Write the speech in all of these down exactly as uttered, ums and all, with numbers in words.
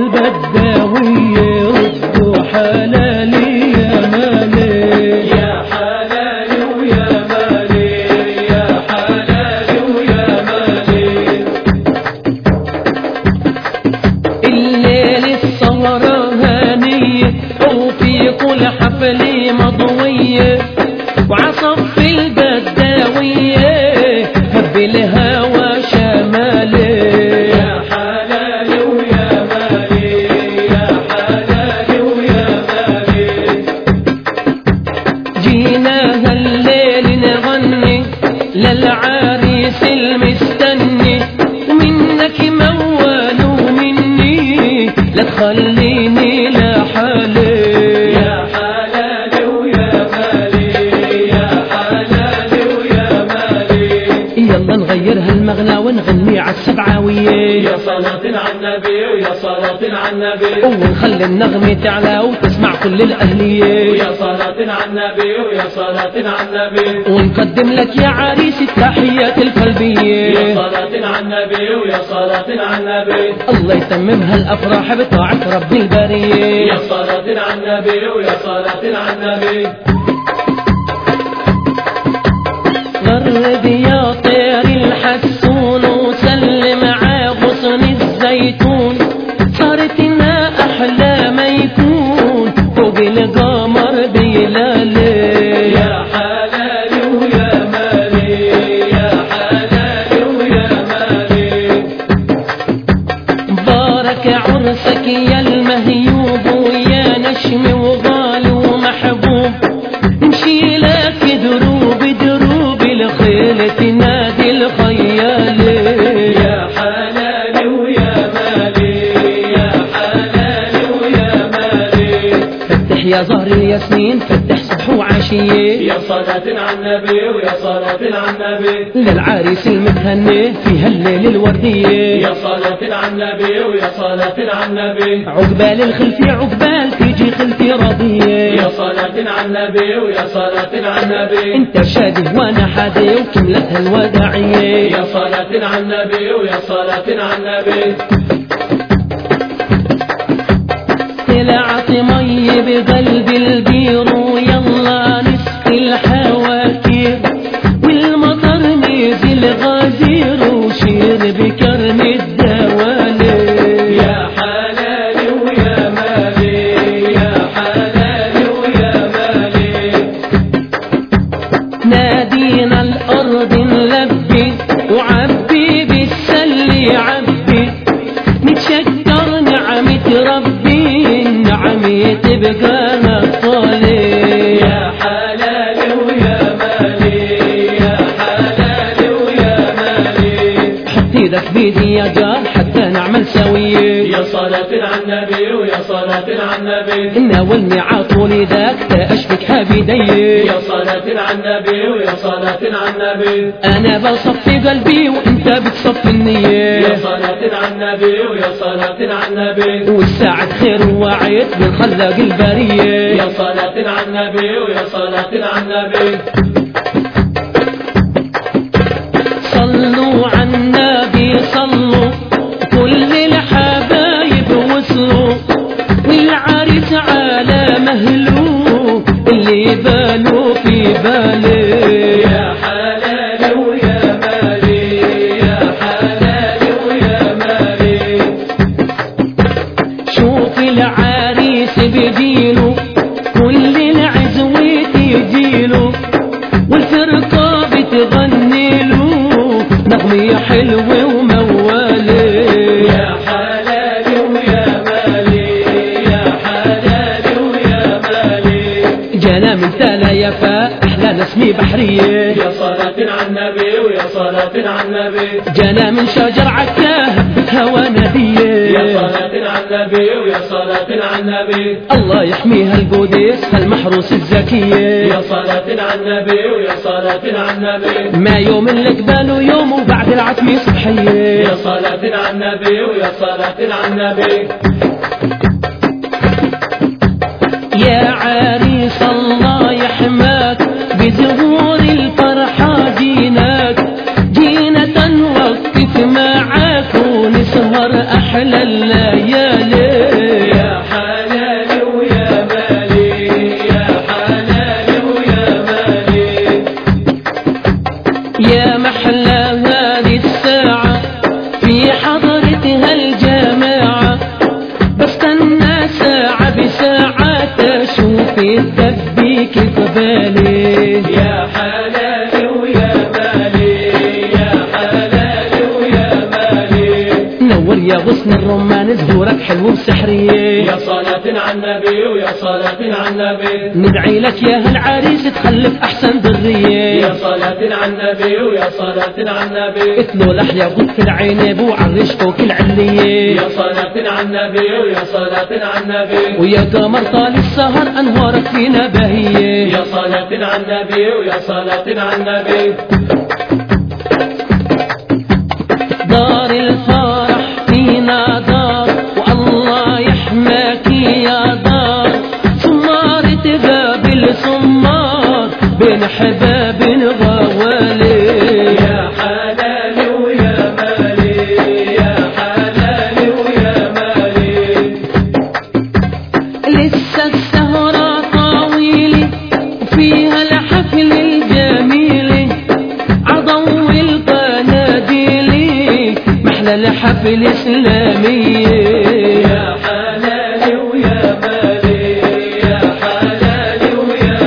البداوية ردوا حلالي يا مالي يا حلالي ويا مالي يا حلالي ويا مالي. الليل السهرة هانية وفي كل حفلة مضوية وعصف البداوية هب الهوى شمالي يا حلالي ويا مالي يا حلالي ويا مالي. جينا هالليل نغني للعريس المستني ومنك موال ومني لا تخليني لحالي يا حلالي ويا مالي يا حلالي ويا مالي. يلا نغير هالمغنى ونغني عالسبعاوية يا صلاة على النبي ويا صلاة على النبي ونخلي النغمة تعلى وتسمع كل الأهلية ويا صلاة على النبي ويا صلاة على النبي ونقدم لك يا عريس التحيات القلبية يا صلاة على النبي ويا صلاة على النبي. الله يتمم هالأفراح بطاعة رب البرية يا صلاة على النبي ويا صلاة على النبي. غرد يا طير الحسون وسلم ع غصن الزيتون صارتنا أحلى ما يكون فوق القمر بلالي يا حلالي ويا مالي يا حلالي ويا مالي. بارك عرسك يا المهيوب ويا نشم وغالي ومحبوب نمشي لك دروب دروب الخيل تنادي الخيالي يا حلالي ويا مالي يا حلالي ويا مالي. فتح يا زهر الياسمين فتح صبح وعشية يا صلاة على النبي ويا صلاة على النبي للعريس المتهني في هالليل الوردية يا صلاة على النبي ويا صلاة على النبي. عقبال الخلفي عقبال تيجي خلفي راضية يا صلاة على النبي ويا صلاة على النبي. انت شادي وانا حادي وكملتها الوداعية يا صلاة على النبي ويا صلاة على النبي. طلعت مي بقلب البير ويلا نسقي الحواكير والمطر نزل غزير وشير بكرم الدوالي يا حلالي ويا مالي يا حلالي ويا مالي. نادينا الأرض نلبي وعبي بالسل عبي نتشكر نعمة ربي النعمة تبقى طالي يا حلالي ويا مالي يا حلالي ويا مالي. حط ايدك بيدي يا جار حتى نعمل سوية يا صلاة على النبي ويا صلاة على النبي. ناولني عطولي ذاك تأشبك حبيدي يا صلاة على النبي ويا صلاة على النبي. أنا بصفي قلبي وأنت بتصفي النية يا صلاة على النبي ويا صلاة على النبي. والساعة خير ووعيت بالخلاق البرية يا صلاة على النبي ويا صلاة على النبي. صلوا على النبي صلوا كل الحبايب وصلوا والعريس على مهلو اللي بالو في بالي يا حلالي ويا مالي يا حلالي ويا مالي. شوف العريس بجيله كل العزوة تجيله والفرقة بتغني له نغمة حلوة وموالي يا حلالي ويا مالي يا حلالي ويا مالي. جانا من تالا يفا أحلى نسمي بحرية يا صلاة على النبي ويا صلاة على النبي. جانا من شجر عكاه هوا يا نبيه صلاة على النبي ويا صلاة على النبي. الله يحميها القديس هالمحروس الزكية يا صلاة على النبي ويا صلاة على النبي. ما يوم اللي قباله يوم وبعد العتمة صبحية يا صلاة على النبي ويا صلاة على النبي. يا عريس الله يحماك بزهور الفرحة جيناك جينا نوقف معاك ونسهر أحلى الليالي أحلى هذه الساعة في حضرتها الجماعة، بستنى ساعة بساعة أشوف الدبيك قبالي. يا حلال ويا مالي، يا حلال ويا مالي. نور يا غصن الرمان زهورك حلو وسحرية، يا صلاة على النبي ويا صلاة على النبي. ندعي لك يا هالعريس تخلف أحسن ذرية. يا صلاة على النبي ويا صلاة على النبي. اتلو لحيا غط العينب وعرش فوق العلية. يا صلاة على النبي ويا صلاة على النبي. ويا قمر طال السهر أنوارك فينا باهية. يا صلاة على النبي ويا صلاة على النبي. دار الفرح فينا دار والله يحماك يا دار، سمار تقابل سمار بين حباب غوالي. يا حلال ويا مالي، يا حلال ويا مالي. لسه السهرة طويلة وفيها الحفل الجميل، عضو القناديل محلى الحفل إسلامية. يا حلال ويا مالي، يا حلال ويا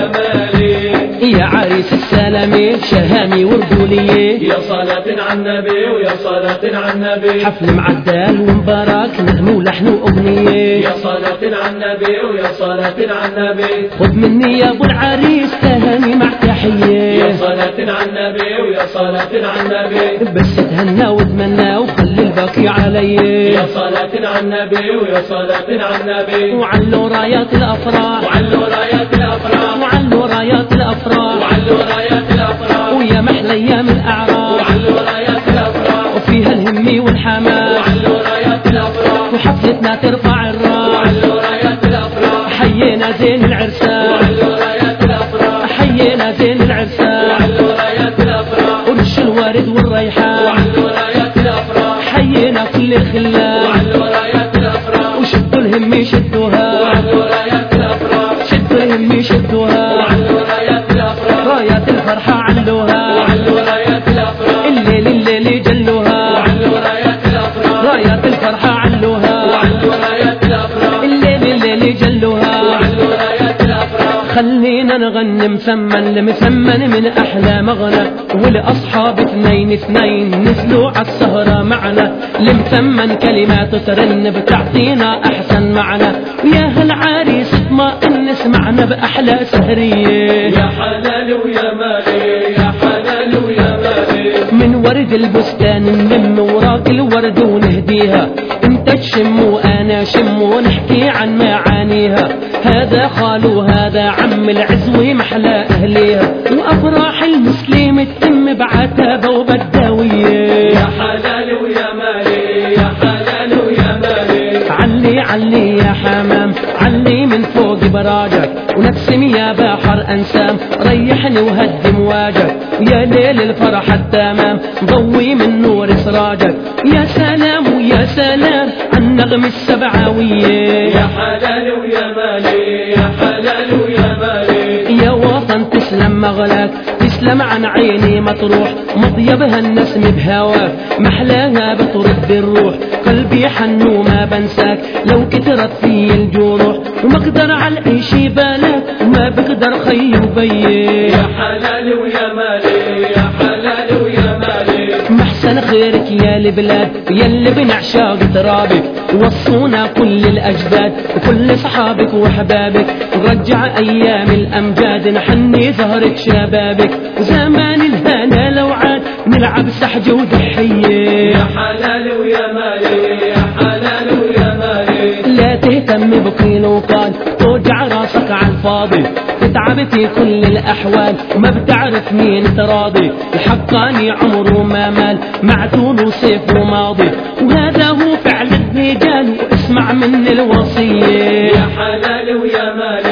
مالي. يا عريس السلامة شهامي وردولية، يا صلاة على النبي ويا صلاة على النبي. حفل معدل ومبارك نغمة ولحن وأغنية. يا صلاة على النبي ويا صلاة على النبي. خذ مني يا أبو العريس تهاني مع تحية. يا صلاة على النبي ويا صلاة على النبي. بس تهنى وتمنى وخلي الباقي علي. يا صلاة على النبي ويا صلاة على النبي. وعلوا رايات الأفراح، وعلوا رايات الأفراح، وعلوا رايات الأفراح، وعلوا رايات الأفراح. ويا محلى أيام الأعراس وعلوا رايات الأفراح، وفيها الهم والحماس، وعلوا رايات الأفراح. وحفلتنا ترفع الراس. وعلوا رايات الأفراح، حيينا زين العرسان، وعلوا رايات الأفراح. حيينا زين العرسان، وعلوا رايات الأفراح، ورش الورد والريحان، وعلوا رايات الأفراح. حيينا كل الخلان، وعلوا رايات الأفراح، وشدوا الهم يشدوها، وعلوا رايات الأفراح. شدوا الهم يشدوها، وعلوا رايات الأفراح، رايات الفرحة علوها، وعلوا رايات الأفراح. الليل الليل جلوها، وعلوا رايات الأفراح، رايات الفرحة علوها، وعلوا رايات الأفراح. الليل الليل جلوها. وعلوا رايات الأفراح. خلينا نغني مسمن لمسمن من أحلى مغنى، ولأصحاب اثنين اثنين نزلوا عالسهرة معنا، لمسمن كلمات ترن بتعطينا أحسن معنى. ويا هالعريس اطمئن اسمعنا بأحلى سهرية. يا حلال ويا مالي، يا حلال ويا مالي. من ورد البستان نلم وراك الورد ونهديها، انت تشم وانا شم ونحكي عن معانيها. هذا خالو هذا عم العزوة محلى اهليها، وافراح المسلم تتم بعتابة وبداوية. يا حلال ويا مالي، يا حلال ويا مالي. علي علي يا حمام علي من فوق براجك، ونفسم يا بحر انسام ريحني وهدي مواجك. يا ليل الفرح التمام ضوي من نور سراجك. يا سلام ويا سلام عالنغم السبعاوية. يا حلال ويا مالي، يا حلال ويا مالي. يا وطن تسلم مغلاك، تسلم عن عيني مطروح، مطيبها النسم بهواك محلاها بترد الروح. قلبي حنو ما بنساك لو كترت في الجروح، وما اقدر على اي شي بالك وما بقدر خي وبيه. يا حلال ويا مالي، يا حلال ويا مالي. محسن خيرك يا البلاد يا اللي بنعشاق ترابك، وصونا كل الاجداد وكل صحابك وحبابك. نرجع ايام الامجاد نحني زهرة شبابك، وزمان الهنا لو عاد نلعب سحجة وضحية. يا حلال ويا مالي، يا حلال ويا مالي. لا تهتم بقيل وقال توجع راسك على الفاضي، تتعب في كل الاحوال وما بتعرف مين تراضي. الحقاني عمره ما مال معدول وسيف وماضي، وهذا هو فعل الرجال واسمع من الوصية. يا حلال ويا مالي.